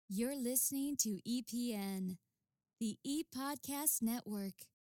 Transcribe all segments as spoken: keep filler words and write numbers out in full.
You're listening to E P N, the E-Podcast Network.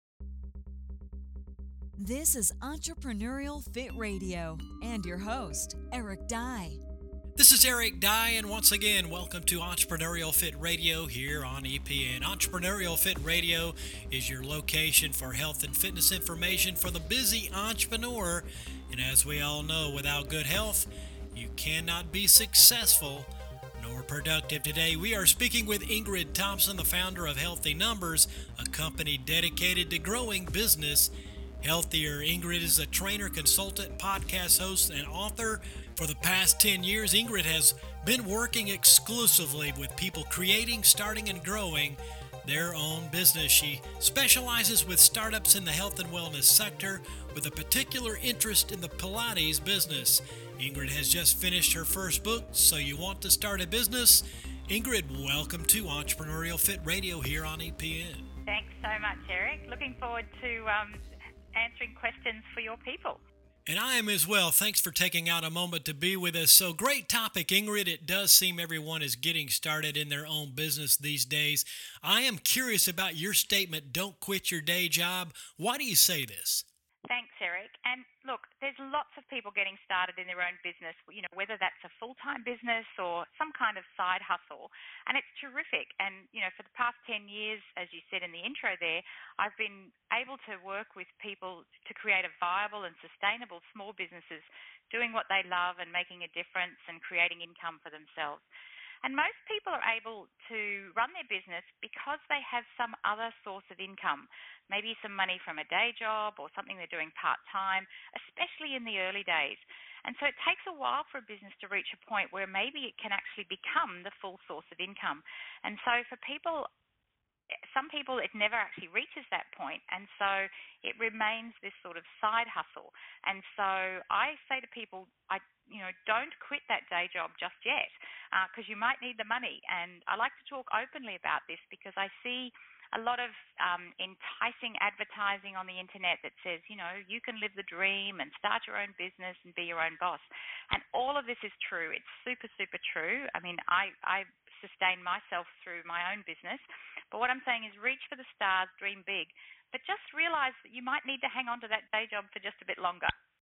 This is Entrepreneurial Fit Radio and your host, Eric Dye. This is Eric Dye, and once again, welcome to Entrepreneurial Fit Radio here on E P N. Entrepreneurial Fit Radio is your location for health and fitness information for the busy entrepreneur. And as we all know, without good health, you cannot be successful nor productive. Today, we are speaking with Ingrid Thompson, the founder of Healthy Numbers, a company dedicated to growing business healthier. Ingrid is a trainer, consultant, podcast host, and author. For the past ten years, Ingrid has been working exclusively with people creating, starting, and growing their own business. She specializes with startups in the health and wellness sector with a particular interest in the Pilates business. Ingrid has just finished her first book, So You Want to Start a Business? Ingrid, welcome to Entrepreneurial Fit Radio here on E P N. Thanks so much, Eric. Looking forward to um, answering questions for your people. And I am as well. Thanks for taking out a moment to be with us. So great topic, Ingrid. It does seem everyone is getting started in their own business these days. I am curious about your statement, don't quit your day job. Why do you say this? Thanks, Eric. And look, there's lots of people getting started in their own business, you know, whether that's a full-time business or some kind of side hustle. And it's terrific. And, you know, for the past ten years, as you said in the intro there, I've been able to work with people to create a viable and sustainable small businesses, doing what they love and making a difference and creating income for themselves. And most people are able to run their business because they have some other source of income, maybe some money from a day job or something they're doing part-time, especially in the early days. And so it takes a while for a business to reach a point where maybe it can actually become the full source of income. And so for people, some people, it never actually reaches that point, and so it remains this sort of side hustle. And so I say to people, I, you know, don't quit that day job just yet, because uh, you might need the money. And I like to talk openly about this because I see a lot of um, enticing advertising on the internet that says, you know, you can live the dream and start your own business and be your own boss. And all of this is true. It's super, super true. I mean, I, I sustain myself through my own business. But what I'm saying is reach for the stars, dream big, but just realize that you might need to hang on to that day job for just a bit longer.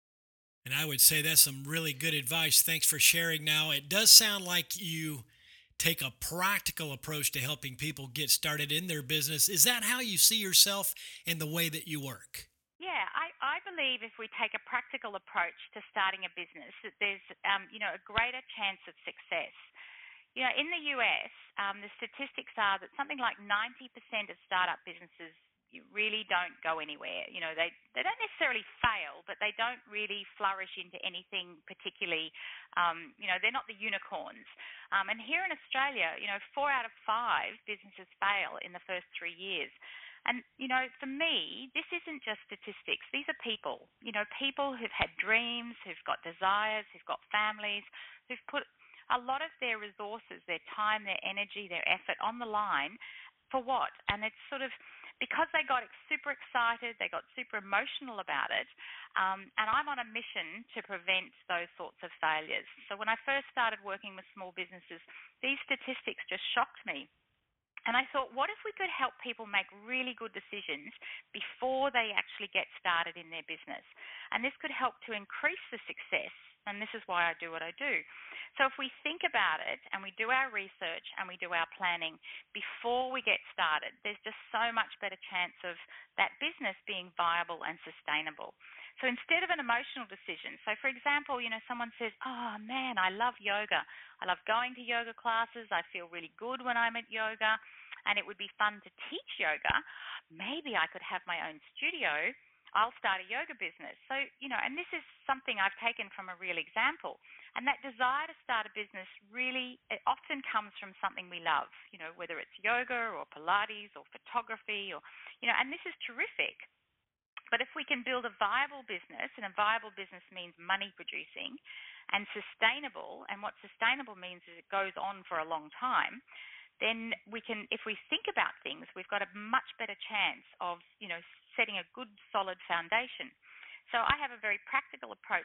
And I would say that's some really good advice. Thanks for sharing. Now, it does sound like you take a practical approach to helping people get started in their business. Is that how you see yourself in the way that you work? Yeah, I, I believe if we take a practical approach to starting a business, that there's um, you know, a greater chance of success. You know, in the U S, um, the statistics are that something like ninety percent of startup businesses you really don't go anywhere. You know, they, they don't necessarily fail, but they don't really flourish into anything particularly, um, you know, they're not the unicorns. Um, and here in Australia, you know, four out of five businesses fail in the first three years. And, you know, for me, this isn't just statistics. These are people, you know, people who've had dreams, who've got desires, who've got families, who've put a lot of their resources, their time, their energy, their effort on the line for what? And it's sort of because they got super excited, they got super emotional about it, um, and I'm on a mission to prevent those sorts of failures. So when I first started working with small businesses, these statistics just shocked me. And I thought, what if we could help people make really good decisions before they actually get started in their business? And this could help to increase the success, and this is why I do what I do. So if we think about it and we do our research and we do our planning before we get started, there's just so much better chance of that business being viable and sustainable. So instead of an emotional decision, so for example, you know, someone says, oh man, I love yoga. I love going to yoga classes. I feel really good when I'm at yoga, and it would be fun to teach yoga. Maybe I could have my own studio. I'll start a yoga business. So, you know, and this is something I've taken from a real example. And that desire to start a business really, it often comes from something we love, you know, whether it's yoga or Pilates or photography or, you know, and this is terrific. But if we can build a viable business, and a viable business means money producing and sustainable, and what sustainable means is it goes on for a long time, then we can, if we think about things, we've got a much better chance of, you know, setting a good solid foundation. So I have a very practical approach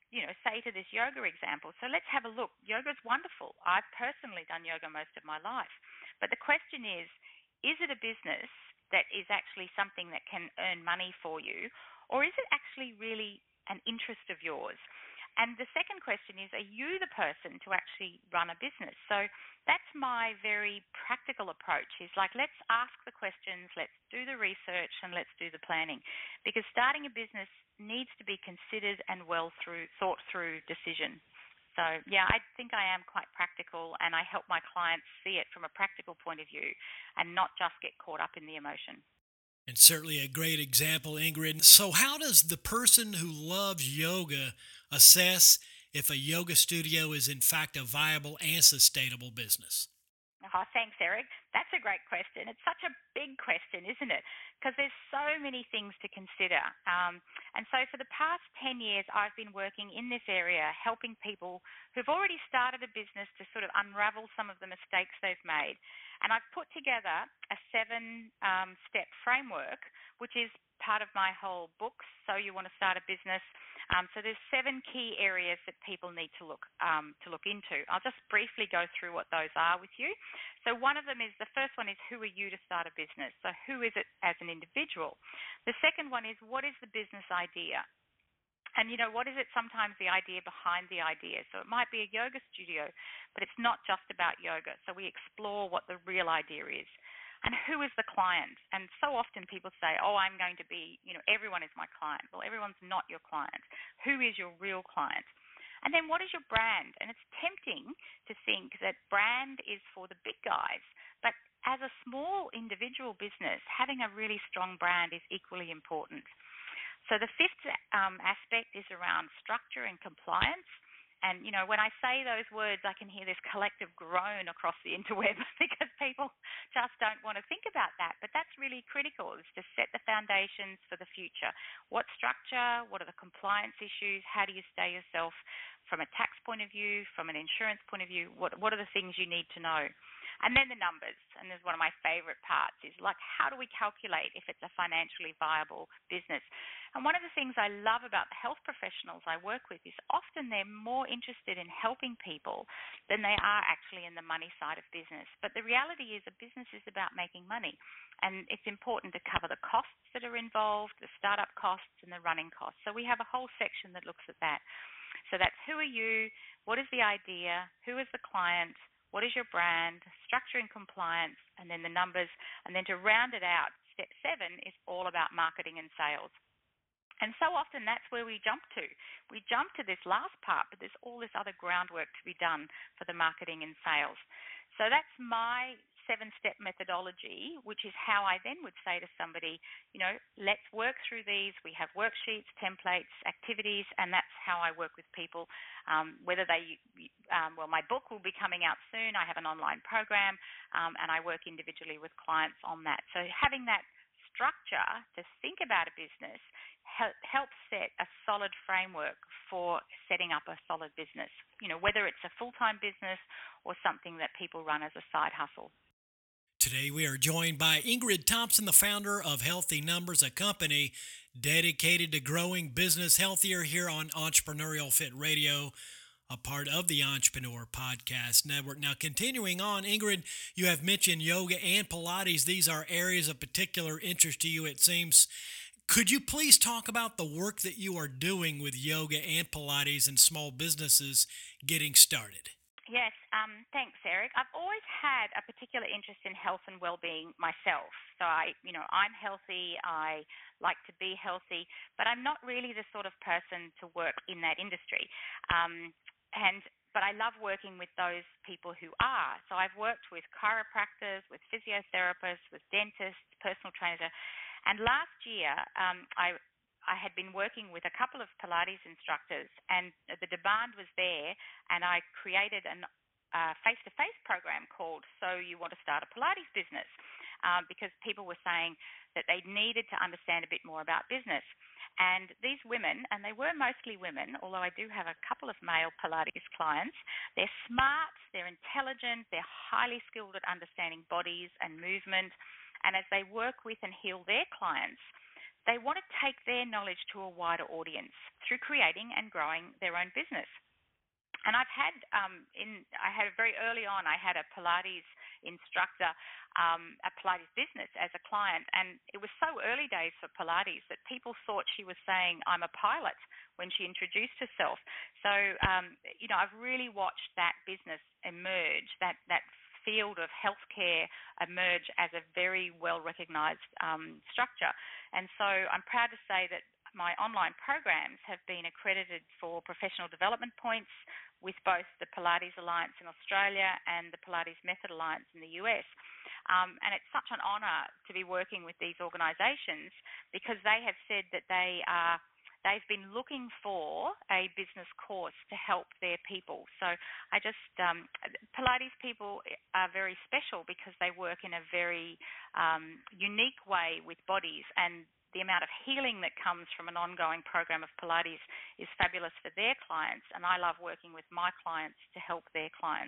you know, say to this yoga example, so let's have a look. Yoga's wonderful. I've personally done yoga most of my life. But the question is, is it a business that is actually something that can earn money for you, or is it actually really an interest of yours? And the second question is, are you the person to actually run a business? So that's my very practical approach, is like, let's ask the questions, let's do the research, and let's do the planning. Because starting a business needs to be considered and well through, thought through decision. So, yeah, I think I am quite practical, and I help my clients see it from a practical point of view and not just get caught up in the emotion. And certainly a great example, Ingrid. So how does the person who loves yoga assess if a yoga studio is in fact a viable and sustainable business? Oh, thanks, Eric. That's a great question. It's such a big question, isn't it? Because there's so many things to consider. Um, and so for the past ten years, I've been working in this area, helping people who've already started a business to sort of unravel some of the mistakes they've made. And I've put together a seven-step um, framework, which is part of my whole book, So You Want to Start a Business. Um, so there's seven key areas that people need to look um, to look into. I'll just briefly go through what those are with you. So one of them is, the first one is, who are you to start a business? So who is it as an individual? The second one is, what is the business idea? And, you know, what is it sometimes the idea behind the idea? So it might be a yoga studio, but it's not just about yoga. So we explore what the real idea is. And who is the client? And so often people say, oh, I'm going to be, you know, everyone is my client. Well, everyone's not your client. Who is your real client? And then what is your brand? And it's tempting to think that brand is for the big guys. But as a small individual business, having a really strong brand is equally important. So the fifth um, aspect is around structure and compliance. And, you know, when I say those words, I can hear this collective groan across the interweb because people just don't want to think about that. But that's really critical, is to set the foundations for the future. What structure? What are the compliance issues? How do you stay yourself from a tax point of view, from an insurance point of view? What, what are the things you need to know? And then the numbers, and there's one of my favorite parts, is like, how do we calculate if it's a financially viable business? And one of the things I love about the health professionals I work with is often they're more interested in helping people than they are actually in the money side of business. But the reality is a business is about making money, and it's important to cover the costs that are involved, the startup costs and the running costs. So we have a whole section that looks at that. So that's, who are you, what is the idea, who is the client, what is your brand, structure and compliance, and then the numbers. And then to round it out, step seven is all about marketing and sales. And so often that's where we jump to. We jump to this last part, but there's all this other groundwork to be done for the marketing and sales. So that's my seven-step methodology, which is how I then would say to somebody, you know, let's work through these. We have worksheets, templates, activities, and that's how I work with people. Um, whether they, um, well, my book will be coming out soon. I have an online program, um, and I work individually with clients on that. So having that structure to think about a business helps set a solid framework for setting up a solid business, you know, whether it's a full-time business or something that people run as a side hustle. Today we are joined by Ingrid Thompson, the founder of Healthy Numbers, a company dedicated to growing business healthier, here on Entrepreneurial Fit Radio, a part of the Entrepreneur Podcast Network. Now, continuing on, Ingrid, you have mentioned yoga and Pilates. These are areas of particular interest to you, it seems. Could you please talk about the work that you are doing with yoga and Pilates and small businesses getting started? Yes, um, thanks, Eric. I've always had a particular interest in health and well-being myself. So I, you know, I'm healthy. I like to be healthy, but I'm not really the sort of person to work in that industry. Um, and but I love working with those people who are. So I've worked with chiropractors, with physiotherapists, with dentists, personal trainers. And last year, um, I I had been working with a couple of Pilates instructors, and the demand was there, and I created a uh, face-to-face program called So You Want to Start a Pilates Business, um, because people were saying that they needed to understand a bit more about business. And these women, and they were mostly women, although I do have a couple of male Pilates clients, they're smart, they're intelligent, they're highly skilled at understanding bodies and movement, and as they work with and heal their clients, they want to take their knowledge to a wider audience through creating and growing their own business. And I've had, um, in I had very early on, I had a Pilates instructor, um, a Pilates business as a client, and it was so early days for Pilates that people thought she was saying, I'm a pilot, when she introduced herself. So, um, you know, I've really watched that business emerge, that, that field of healthcare emerge as a very well-recognized um, structure. And so I'm proud to say that my online programs have been accredited for professional development points with both the Pilates Alliance in Australia and the Pilates Method Alliance in the U S. Um, and it's such an honour to be working with these organisations because they have said that they are they've been looking for a business course to help their people. So I just, um, Pilates people are very special because they work in a very um, unique way with bodies, and the amount of healing that comes from an ongoing program of Pilates is fabulous for their clients, and I love working with my clients to help their clients.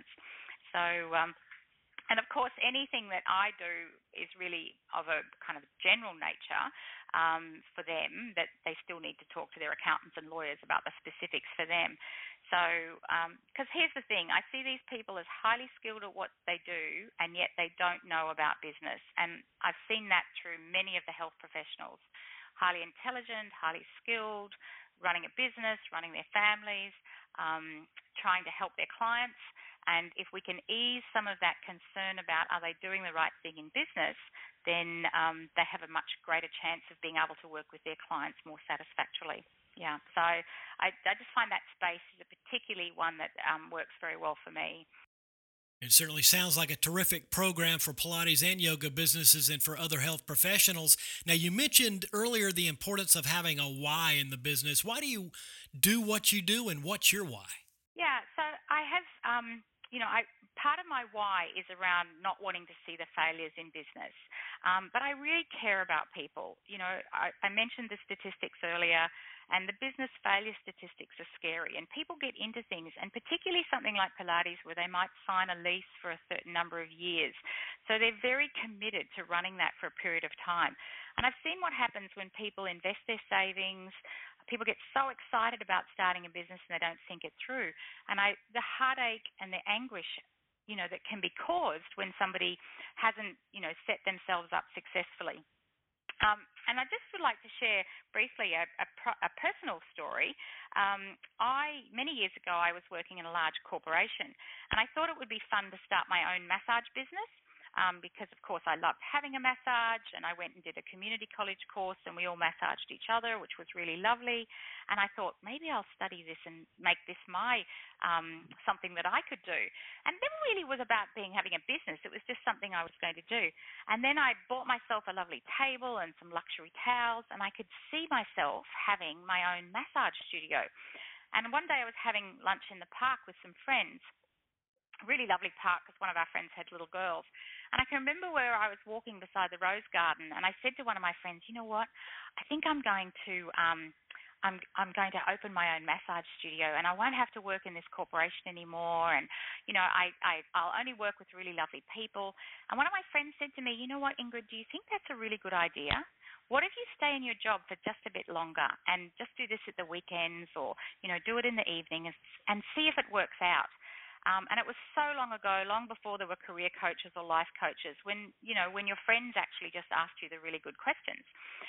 So, um, and of course, anything that I do is really of a kind of general nature um, for them, that they still need to talk to their accountants and lawyers about the specifics for them. So, because um, here's the thing, I see these people as highly skilled at what they do, and yet they don't know about business. And I've seen that through many of the health professionals. Highly intelligent, highly skilled, running a business, running their families, um, trying to help their clients. And if we can ease some of that concern about are they doing the right thing in business, then um, they have a much greater chance of being able to work with their clients more satisfactorily. Yeah, so I, I just find that space is a particularly one that um, works very well for me. It certainly sounds like a terrific program for Pilates and yoga businesses and for other health professionals. Now, you mentioned earlier the importance of having a why in the business. Why do you do what you do, and what's your why? Yeah, so I have, um, you know, I part of my why is around not wanting to see the failures in business. Um, but I really care about people. You know, I, I mentioned the statistics earlier, and the business failure statistics are scary. And people get into things, and particularly something like Pilates where they might sign a lease for a certain number of years. So they're very committed to running that for a period of time. And I've seen what happens when people invest their savings. People get so excited about starting a business and they don't think it through. And I, the heartache and the anguish, you know, that can be caused when somebody hasn't, you know, set themselves up successfully. Um, and I just would like to share briefly a, a, a personal story. Um, I many years ago, I was working in a large corporation, and I thought it would be fun to start my own massage business. Um, because, of course, I loved having a massage, and I went and did a community college course, and we all massaged each other, which was really lovely. And I thought, maybe I'll study this and make this my um, something that I could do. And it never really was about being having a business. It was just something I was going to do. And then I bought myself a lovely table and some luxury towels, and I could see myself having my own massage studio. And one day I was having lunch in the park with some friends, a really lovely park because one of our friends had little girls. And I can remember where I was walking beside the rose garden, and I said to one of my friends, you know what, I think I'm going to um, I'm I'm going to open my own massage studio, and I won't have to work in this corporation anymore. And, you know, I, I, I'll only work with really lovely people. And one of my friends said to me, you know what, Ingrid, do you think that's a really good idea? What if you stay in your job for just a bit longer and just do this at the weekends, or, you know, do it in the evening and, and see if it works out? Um, and it was so long ago, long before there were career coaches or life coaches, when, you know, when your friends actually just asked you the really good questions.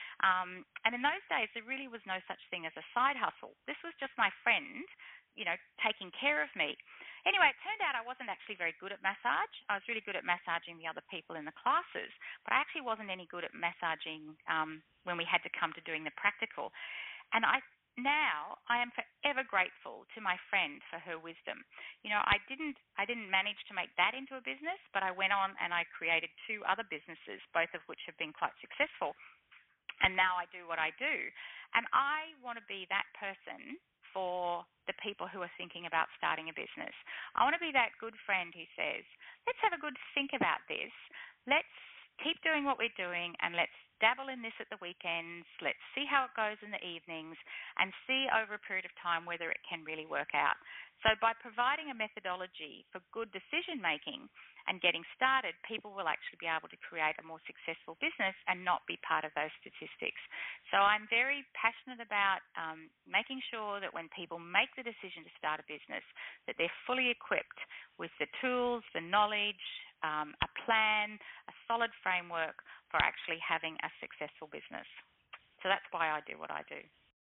Um, and in those days, there really was no such thing as a side hustle. This was just my friend, you know, taking care of me. Anyway, it turned out I wasn't actually very good at massage. I was really good at massaging the other people in the classes, but I actually wasn't any good at massaging um, when we had to come to doing the practical. And I Now I am forever grateful to my friend for her wisdom. You know, I didn't I didn't manage to make that into a business, but I went on and I created two other businesses, both of which have been quite successful. And now I do what I do. And I want to be that person for the people who are thinking about starting a business. I want to be that good friend who says, let's have a good think about this. Let's keep doing what we're doing, and let's dabble in this at the weekends. Let's see how it goes in the evenings and see over a period of time whether it can really work out. So by providing a methodology for good decision making and getting started, people will actually be able to create a more successful business and not be part of those statistics. So I'm very passionate about um, making sure that when people make the decision to start a business, that they're fully equipped with the tools, the knowledge, um, a plan, a solid framework for actually having a successful business. So that's why I do what I do.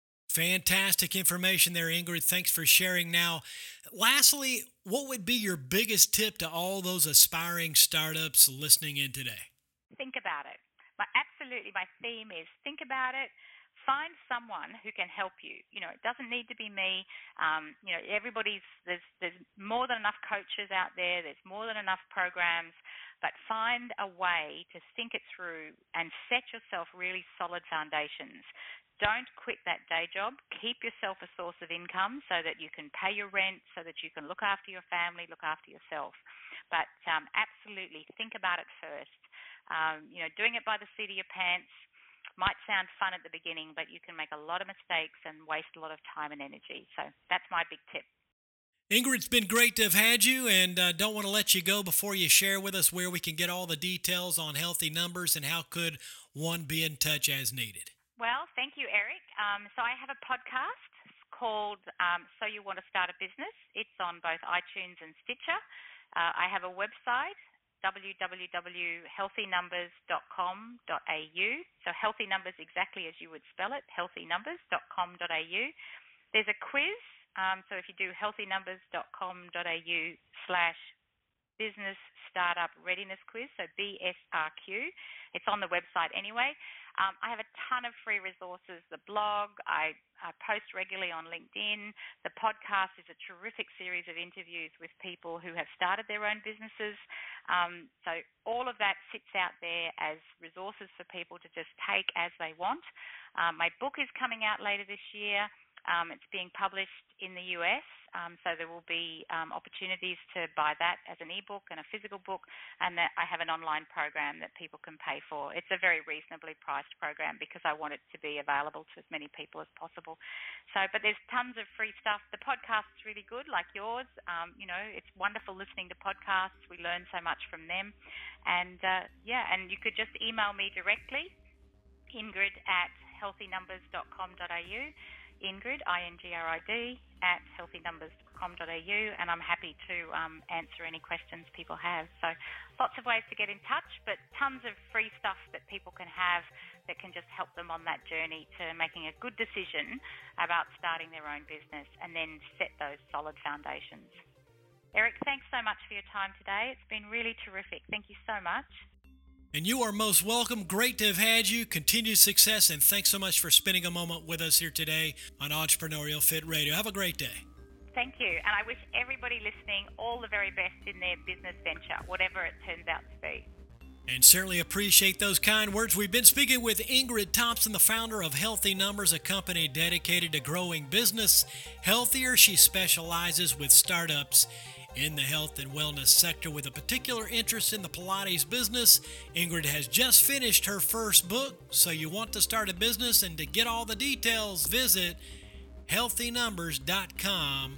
Fantastic information there, Ingrid. Thanks for sharing. Now, lastly, what would be your biggest tip to all those aspiring startups listening in today? Think about it. My, absolutely, my theme is think about it. Find someone who can help you. You know, it doesn't need to be me. Um, you know, everybody's there's there's more than enough coaches out there. There's more than enough programs. But find a way to think it through and set yourself really solid foundations. Don't quit that day job. Keep yourself a source of income so that you can pay your rent, so that you can look after your family, look after yourself. But um, absolutely think about it first. Um, you know, doing it by the seat of your pants might sound fun at the beginning, but you can make a lot of mistakes and waste a lot of time and energy. So that's my big tip. Ingrid, it's been great to have had you, and uh, don't want to let you go before you share with us where we can get all the details on Healthy Numbers and how could one be in touch as needed. Well, thank you, Eric. Um, so I have a podcast called um, So You Want to Start a Business. It's on both iTunes and Stitcher. Uh, I have a website, w w w dot healthy numbers dot com dot a u. So Healthy Numbers exactly as you would spell it, healthy numbers dot com dot a u. There's a quiz. Um, so if you do healthy numbers dot com dot a u slash business startup readiness quiz, so B S R Q, it's on the website anyway. Um, I have a ton of free resources. The blog, I, I post regularly on LinkedIn. The podcast is a terrific series of interviews with people who have started their own businesses. Um, so all of that sits out there as resources for people to just take as they want. Um, my book is coming out later this year. Um, it's being published in the U S, um, so there will be um, opportunities to buy that as an ebook and a physical book, and that I have an online program that people can pay for. It's a very reasonably priced program because I want it to be available to as many people as possible. So, but there's tons of free stuff. The podcast is really good, like yours. Um, you know, it's wonderful listening to podcasts. We learn so much from them. And, uh, yeah, and you could just email me directly, Ingrid at healthy numbers dot com dot a u. Ingrid, I N G R I D, at healthy numbers dot com dot a u, and I'm happy to um, answer any questions people have. So lots of ways to get in touch, but tons of free stuff that people can have that can just help them on that journey to making a good decision about starting their own business and then set those solid foundations. Eric, thanks so much for your time today. It's been really terrific. Thank you so much. And you are most welcome. Great to have had you. Continued success, and thanks so much for spending a moment with us here today on Entrepreneurial Fit Radio. Have a great day. Thank you. And I wish everybody listening all the very best in their business venture, whatever it turns out to be. And certainly appreciate those kind words. We've been speaking with Ingrid Thompson, the founder of Healthy Numbers, a company dedicated to growing business healthier. She specializes with startups in the health and wellness sector with a particular interest in the Pilates business. Ingrid has just finished her first book, So You Want to Start a Business, and to get all the details, visit healthy numbers dot com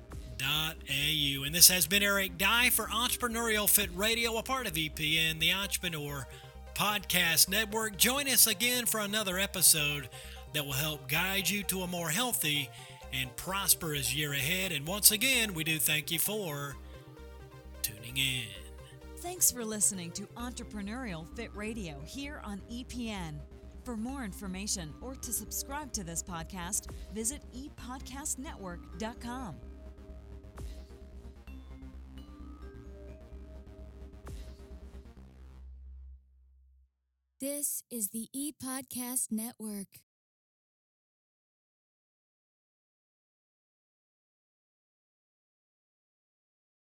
dot a u. And this has been Eric Dye for Entrepreneurial Fit Radio, a part of E P N, the Entrepreneur Podcast Network. Join us again for another episode that will help guide you to a more healthy and prosperous year ahead. And once again, we do thank you for tuning in. Thanks for listening to Entrepreneurial Fit Radio here on E P N. For more information or to subscribe to this podcast, visit e podcast network dot com. This is the ePodcast Network.